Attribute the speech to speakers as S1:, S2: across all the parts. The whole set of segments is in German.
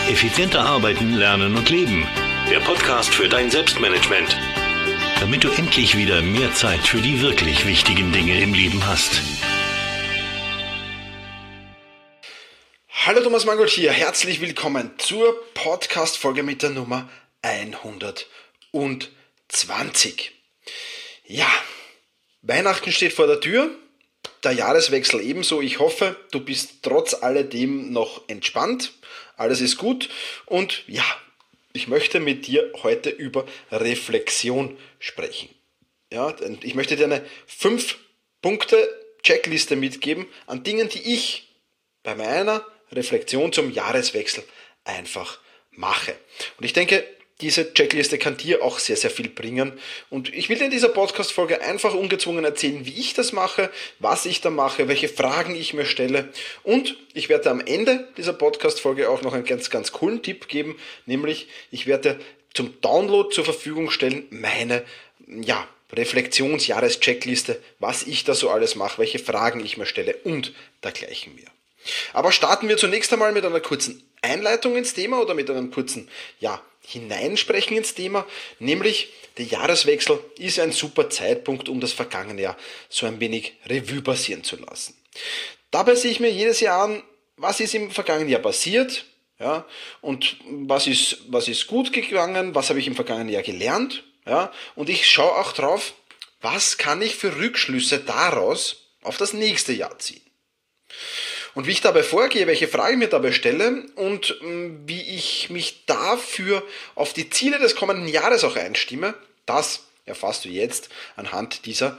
S1: Effizienter arbeiten, lernen und leben. Der Podcast für dein Selbstmanagement. Damit du endlich wieder mehr Zeit für die wirklich wichtigen Dinge im Leben hast.
S2: Hallo, Thomas Mangold hier. Herzlich willkommen zur Podcast-Folge mit der Nummer 120. Ja, Weihnachten steht vor der Tür. Der Jahreswechsel ebenso. Ich hoffe, du bist trotz alledem noch entspannt. Alles ist gut. Und ja, ich möchte mit dir heute über Reflexion sprechen. Ja, ich möchte dir eine 5-Punkte-Checkliste mitgeben an Dingen, die ich bei meiner Reflexion zum Jahreswechsel einfach mache. Und ich denke, diese Checkliste kann dir auch sehr, sehr viel bringen. Und ich will dir in dieser Podcast-Folge einfach ungezwungen erzählen, wie ich das mache, was ich da mache, welche Fragen ich mir stelle. Und ich werde am Ende dieser Podcast-Folge auch noch einen ganz, ganz coolen Tipp geben, nämlich ich werde zum Download zur Verfügung stellen meine Reflexions-Jahres-Checkliste, was ich da so alles mache, welche Fragen ich mir stelle und dergleichen mehr. Aber starten wir zunächst einmal mit einer kurzen Einleitung ins Thema oder mit einem kurzen Hineinsprechen ins Thema, nämlich der Jahreswechsel ist ein super Zeitpunkt, um das vergangene Jahr so ein wenig Revue passieren zu lassen. Dabei sehe ich mir jedes Jahr an, was ist im vergangenen Jahr passiert, und was ist gut gegangen, was habe ich im vergangenen Jahr gelernt, und ich schaue auch drauf, was kann ich für Rückschlüsse daraus auf das nächste Jahr ziehen. Und wie ich dabei vorgehe, welche Fragen ich mir dabei stelle und wie ich mich dafür auf die Ziele des kommenden Jahres auch einstimme, das erfährst du jetzt anhand dieser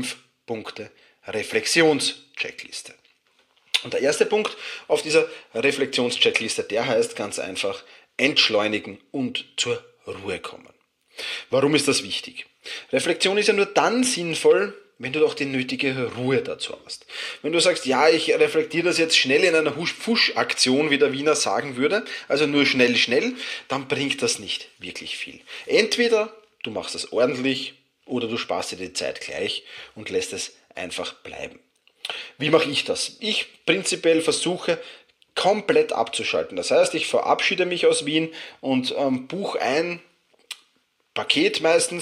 S2: 5-Punkte-Reflexions-Checkliste. Und der erste Punkt auf dieser Reflexions-Checkliste, der heißt ganz einfach entschleunigen und zur Ruhe kommen. Warum ist das wichtig? Reflexion ist ja nur dann sinnvoll, wenn du doch die nötige Ruhe dazu hast. Wenn du sagst, ja, ich reflektiere das jetzt schnell in einer Husch-Fusch-Aktion, wie der Wiener sagen würde, also nur schnell, dann bringt das nicht wirklich viel. Entweder du machst das ordentlich oder du sparst dir die Zeit gleich und lässt es einfach bleiben. Wie mache ich das? Ich prinzipiell versuche, komplett abzuschalten. Das heißt, ich verabschiede mich aus Wien und buche ein Paket meistens,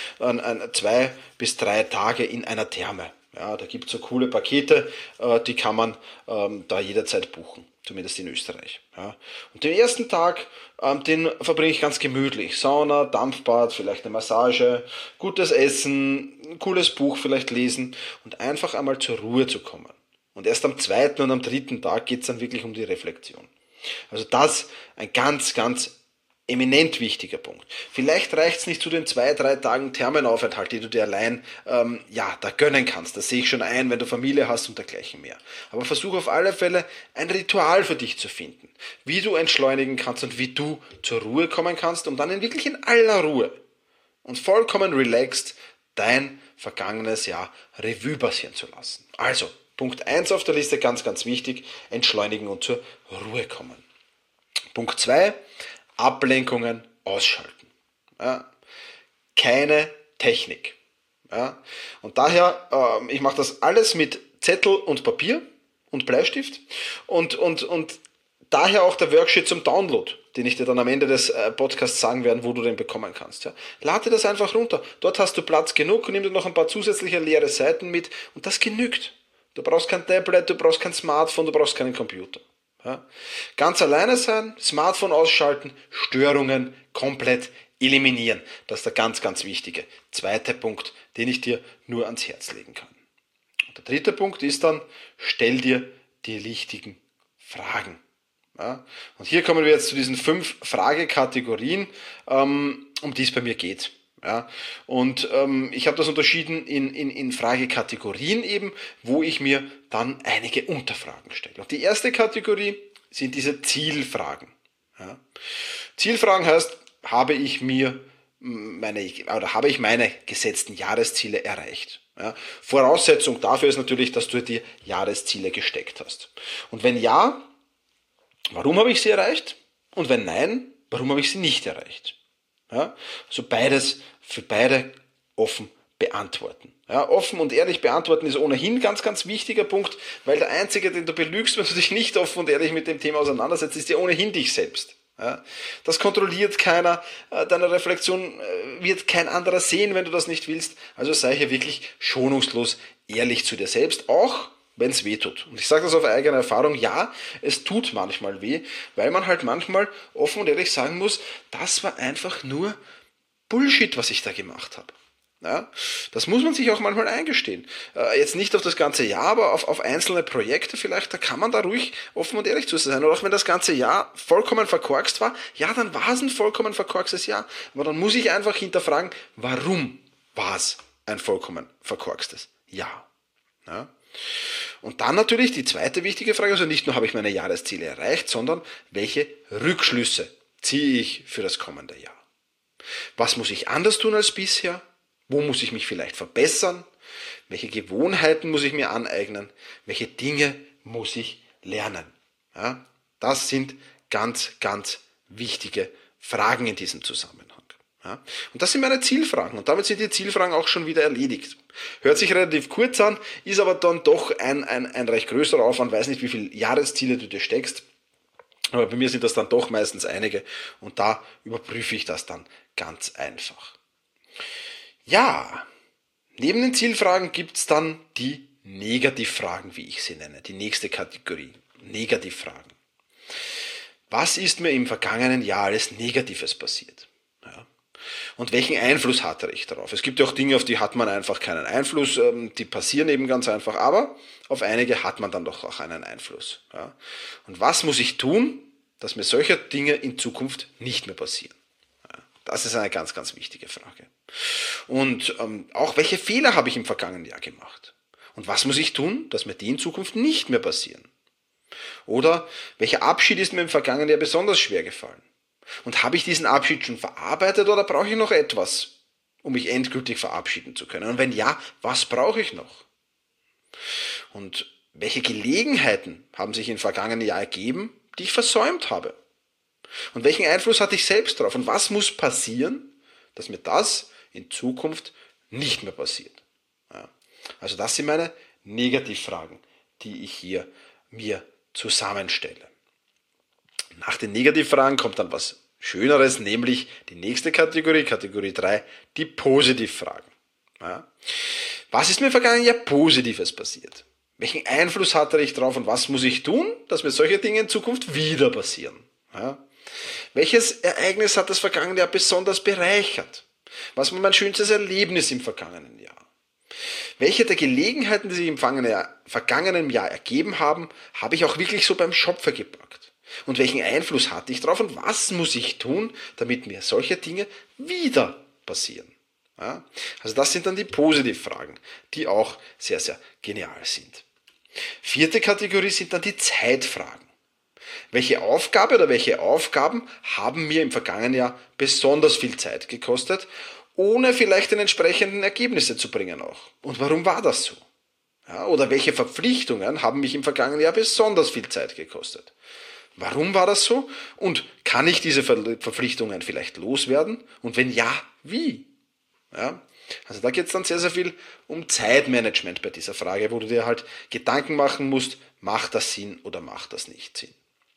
S2: 2 bis 3 Tage in einer Therme. Ja, da gibt es so coole Pakete, die kann man da jederzeit buchen, zumindest in Österreich. Ja. Und den ersten Tag, den verbringe ich ganz gemütlich. Sauna, Dampfbad, vielleicht eine Massage, gutes Essen, ein cooles Buch vielleicht lesen und einfach einmal zur Ruhe zu kommen. Und erst am 2. und am 3. Tag geht es dann wirklich um die Reflexion. Also das ein ganz, ganz eminent wichtiger Punkt. Vielleicht reicht es nicht zu den 2-3 Tagen Thermenaufenthalt, die du dir allein da gönnen kannst. Das sehe ich schon ein, wenn du Familie hast und dergleichen mehr. Aber versuch auf alle Fälle ein Ritual für dich zu finden, wie du entschleunigen kannst und wie du zur Ruhe kommen kannst, um dann wirklich in aller Ruhe und vollkommen relaxed dein vergangenes Jahr Revue passieren zu lassen. Also, Punkt 1 auf der Liste, ganz, ganz wichtig, entschleunigen und zur Ruhe kommen. Punkt 2, Ablenkungen ausschalten. Ja. Keine Technik. Ja. Und daher, ich mache das alles mit Zettel und Papier und Bleistift und daher auch der Worksheet zum Download, den ich dir dann am Ende des Podcasts sagen werde, wo du den bekommen kannst. Ja. Lade das einfach runter. Dort hast du Platz genug und nimm dir noch ein paar zusätzliche leere Seiten mit und das genügt. Du brauchst kein Tablet, du brauchst kein Smartphone, du brauchst keinen Computer. Ja. Ganz alleine sein, Smartphone ausschalten, Störungen komplett eliminieren. Das ist der ganz, ganz wichtige zweite Punkt, den ich dir nur ans Herz legen kann. Und der dritte Punkt ist dann, stell dir die richtigen Fragen. Ja. Und hier kommen wir jetzt zu diesen 5 Fragekategorien, um die es bei mir geht. Ja, und ich habe das unterschieden in Fragekategorien eben, wo ich mir dann einige Unterfragen stelle. Und die erste Kategorie sind diese Zielfragen. Ja. Zielfragen heißt, habe ich meine gesetzten Jahresziele erreicht? Ja. Voraussetzung dafür ist natürlich, dass du dir Jahresziele gesteckt hast. Und wenn ja, warum habe ich sie erreicht? Und wenn nein, warum habe ich sie nicht erreicht? Ja, also beides für beide offen beantworten. Ja, offen und ehrlich beantworten ist ohnehin ein ganz, ganz wichtiger Punkt, weil der Einzige, den du belügst, wenn du dich nicht offen und ehrlich mit dem Thema auseinandersetzt, ist ja ohnehin dich selbst. Ja, das kontrolliert keiner, deine Reflexion wird kein anderer sehen, wenn du das nicht willst. Also sei hier wirklich schonungslos ehrlich zu dir selbst, auch wenn es weh tut. Und ich sage das auf eigene Erfahrung, ja, es tut manchmal weh, weil man halt manchmal offen und ehrlich sagen muss, das war einfach nur Bullshit, was ich da gemacht habe. Ja, das muss man sich auch manchmal eingestehen. Jetzt nicht auf das ganze Jahr, aber auf einzelne Projekte vielleicht, da kann man da ruhig offen und ehrlich zu sein. Und auch wenn das ganze Jahr vollkommen verkorkst war, ja, dann war es ein vollkommen verkorkstes Jahr. Aber dann muss ich einfach hinterfragen, warum war es ein vollkommen verkorkstes Jahr? Ja. Und dann natürlich die zweite wichtige Frage, also nicht nur habe ich meine Jahresziele erreicht, sondern welche Rückschlüsse ziehe ich für das kommende Jahr? Was muss ich anders tun als bisher? Wo muss ich mich vielleicht verbessern? Welche Gewohnheiten muss ich mir aneignen? Welche Dinge muss ich lernen? Ja, das sind ganz, ganz wichtige Fragen in diesem Zusammenhang. Ja, und das sind meine Zielfragen und damit sind die Zielfragen auch schon wieder erledigt. Hört sich relativ kurz an, ist aber dann doch ein recht größerer Aufwand, weiß nicht, wie viele Jahresziele du dir steckst. Aber bei mir sind das dann doch meistens einige und da überprüfe ich das dann ganz einfach. Ja, neben den Zielfragen gibt es dann die Negativfragen, wie ich sie nenne, die nächste Kategorie, Negativfragen. Was ist mir im vergangenen Jahr alles Negatives passiert? Ja. Und welchen Einfluss hatte ich darauf? Es gibt ja auch Dinge, auf die hat man einfach keinen Einfluss, die passieren eben ganz einfach, aber auf einige hat man dann doch auch einen Einfluss. Ja. Und was muss ich tun, dass mir solche Dinge in Zukunft nicht mehr passieren? Ja. Das ist eine ganz, ganz wichtige Frage. Und auch welche Fehler habe ich im vergangenen Jahr gemacht? Und was muss ich tun, dass mir die in Zukunft nicht mehr passieren? Oder welcher Abschied ist mir im vergangenen Jahr besonders schwer gefallen? Und habe ich diesen Abschied schon verarbeitet oder brauche ich noch etwas, um mich endgültig verabschieden zu können? Und wenn ja, was brauche ich noch? Und welche Gelegenheiten haben sich im vergangenen Jahr ergeben, die ich versäumt habe? Und welchen Einfluss hatte ich selbst darauf? Und was muss passieren, dass mir das in Zukunft nicht mehr passiert? Ja. Also das sind meine Negativfragen, die ich hier mir zusammenstelle. Nach den Negativfragen kommt dann was Schöneres, nämlich die nächste Kategorie, Kategorie 3, die Positivfragen. Ja. Was ist mir im vergangenen Jahr Positives passiert? Welchen Einfluss hatte ich drauf und was muss ich tun, dass mir solche Dinge in Zukunft wieder passieren? Ja. Welches Ereignis hat das vergangene Jahr besonders bereichert? Was war mein schönstes Erlebnis im vergangenen Jahr? Welche der Gelegenheiten, die sich im vergangenen Jahr ergeben haben, habe ich auch wirklich so beim Schopfer gepackt? Und welchen Einfluss hatte ich drauf und was muss ich tun, damit mir solche Dinge wieder passieren? Ja? Also das sind dann die Positivfragen, die auch sehr, sehr genial sind. Vierte Kategorie sind dann die Zeitfragen. Welche Aufgabe oder welche Aufgaben haben mir im vergangenen Jahr besonders viel Zeit gekostet, ohne vielleicht den entsprechenden Ergebnisse zu bringen auch? Und warum war das so? Ja, oder welche Verpflichtungen haben mich im vergangenen Jahr besonders viel Zeit gekostet? Warum war das so? Und kann ich diese Verpflichtungen vielleicht loswerden? Und wenn ja, wie? Ja, also da geht es dann sehr, sehr viel um Zeitmanagement bei dieser Frage, wo du dir halt Gedanken machen musst, macht das Sinn oder macht das nicht Sinn?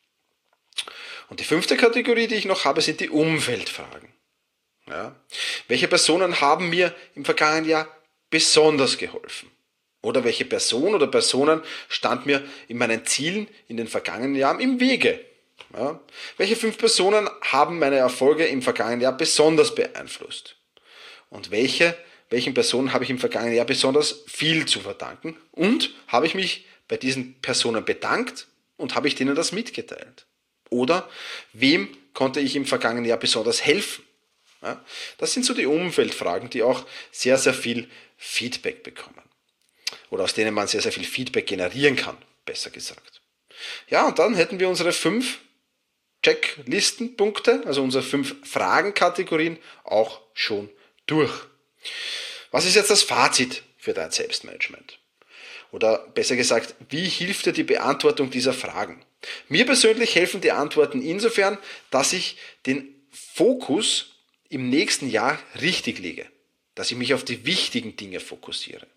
S2: Und die fünfte Kategorie, die ich noch habe, sind die Umfeldfragen. Ja, welche Personen haben mir im vergangenen Jahr besonders geholfen? Oder welche Person oder Personen stand mir in meinen Zielen in den vergangenen Jahren im Wege? Ja, welche 5 Personen haben meine Erfolge im vergangenen Jahr besonders beeinflusst? Und welchen Personen habe ich im vergangenen Jahr besonders viel zu verdanken? Und habe ich mich bei diesen Personen bedankt und habe ich denen das mitgeteilt? Oder wem konnte ich im vergangenen Jahr besonders helfen? Ja, das sind so die Umfeldfragen, die auch sehr, sehr viel Feedback bekommen. Oder aus denen man sehr, sehr viel Feedback generieren kann, besser gesagt. Ja, und dann hätten wir unsere 5 Checklistenpunkte, also unsere 5 Fragenkategorien auch schon durch. Was ist jetzt das Fazit für dein Selbstmanagement? Oder besser gesagt, wie hilft dir die Beantwortung dieser Fragen? Mir persönlich helfen die Antworten insofern, dass ich den Fokus im nächsten Jahr richtig lege, dass ich mich auf die wichtigen Dinge fokussiere.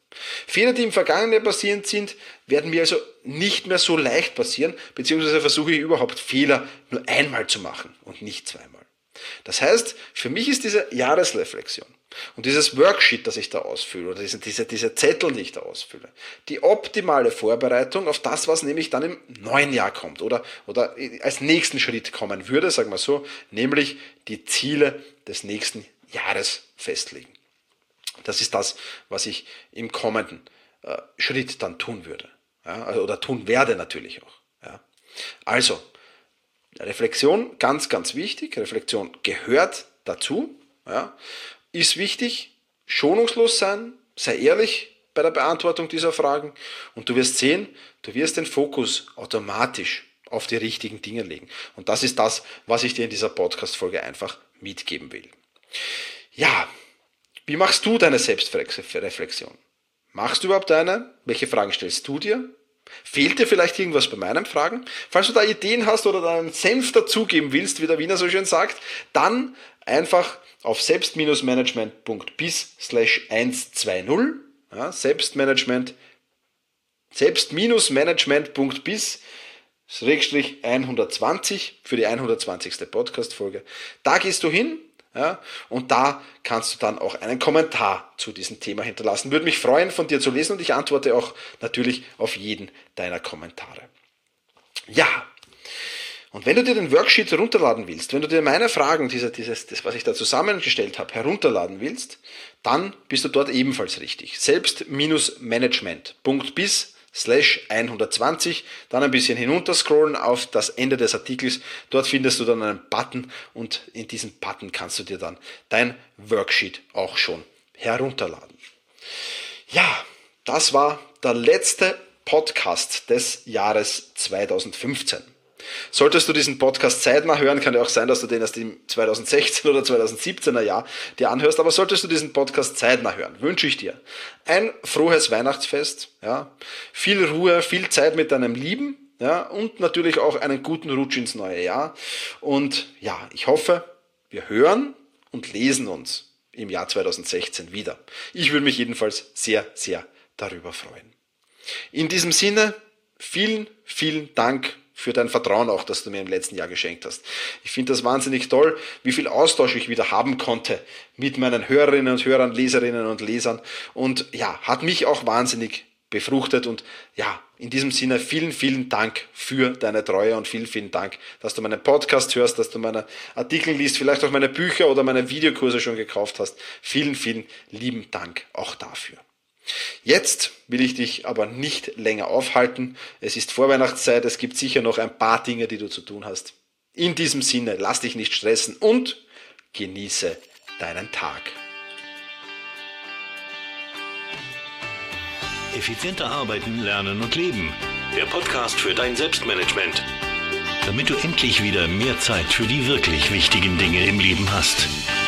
S2: Fehler, die im Vergangenen passiert sind, werden mir also nicht mehr so leicht passieren, beziehungsweise versuche ich überhaupt Fehler nur einmal zu machen und nicht zweimal. Das heißt, für mich ist diese Jahresreflexion und dieses Worksheet, das ich da ausfülle, oder diese Zettel, die ich da ausfülle, die optimale Vorbereitung auf das, was nämlich dann im neuen Jahr kommt oder als nächsten Schritt kommen würde, sagen wir so, nämlich die Ziele des nächsten Jahres festlegen. Das ist das, was ich im kommenden Schritt dann tun würde. Ja, oder tun werde natürlich auch. Ja. Also, Reflexion, ganz, ganz wichtig. Reflexion gehört dazu. Ja. Ist wichtig, schonungslos sein, sei ehrlich bei der Beantwortung dieser Fragen und du wirst sehen, du wirst den Fokus automatisch auf die richtigen Dinge legen. Und das ist das, was ich dir in dieser Podcast-Folge einfach mitgeben will. Ja, wie machst du deine Selbstreflexion? Machst du überhaupt eine? Welche Fragen stellst du dir? Fehlt dir vielleicht irgendwas bei meinen Fragen? Falls du da Ideen hast oder deinen Senf dazugeben willst, wie der Wiener so schön sagt, dann einfach auf selbst-management.biz/120, ja, selbst-management.biz/120 für die 120. Podcast-Folge. Da gehst du hin. Ja, und da kannst du dann auch einen Kommentar zu diesem Thema hinterlassen. Würde mich freuen, von dir zu lesen und ich antworte auch natürlich auf jeden deiner Kommentare. Ja, und wenn du dir den Worksheet herunterladen willst, wenn du dir meine Fragen, das, was ich da zusammengestellt habe, herunterladen willst, dann bist du dort ebenfalls richtig. Selbst-management.biz/120, dann ein bisschen hinunterscrollen auf das Ende des Artikels. Dort findest du dann einen Button und in diesem Button kannst du dir dann dein Worksheet auch schon herunterladen. Ja, das war der letzte Podcast des Jahres 2015. Solltest du diesen Podcast zeitnah hören, kann ja auch sein, dass du den erst im 2016 oder 2017er Jahr dir anhörst, aber solltest du diesen Podcast zeitnah hören, wünsche ich dir ein frohes Weihnachtsfest, ja, viel Ruhe, viel Zeit mit deinem Lieben, ja, und natürlich auch einen guten Rutsch ins neue Jahr. Und ja, ich hoffe, wir hören und lesen uns im Jahr 2016 wieder. Ich würde mich jedenfalls sehr, sehr darüber freuen. In diesem Sinne, vielen, vielen Dank für dein Vertrauen auch, das du mir im letzten Jahr geschenkt hast. Ich finde das wahnsinnig toll, wie viel Austausch ich wieder haben konnte mit meinen Hörerinnen und Hörern, Leserinnen und Lesern. Und ja, hat mich auch wahnsinnig befruchtet. Und ja, in diesem Sinne vielen, vielen Dank für deine Treue und vielen, vielen Dank, dass du meinen Podcast hörst, dass du meine Artikel liest, vielleicht auch meine Bücher oder meine Videokurse schon gekauft hast. Vielen, vielen lieben Dank auch dafür. Jetzt will ich dich aber nicht länger aufhalten. Es ist Vorweihnachtszeit, es gibt sicher noch ein paar Dinge, die du zu tun hast. In diesem Sinne, lass dich nicht stressen und genieße deinen Tag.
S1: Effizienter arbeiten, lernen und leben. Der Podcast für dein Selbstmanagement. Damit du endlich wieder mehr Zeit für die wirklich wichtigen Dinge im Leben hast.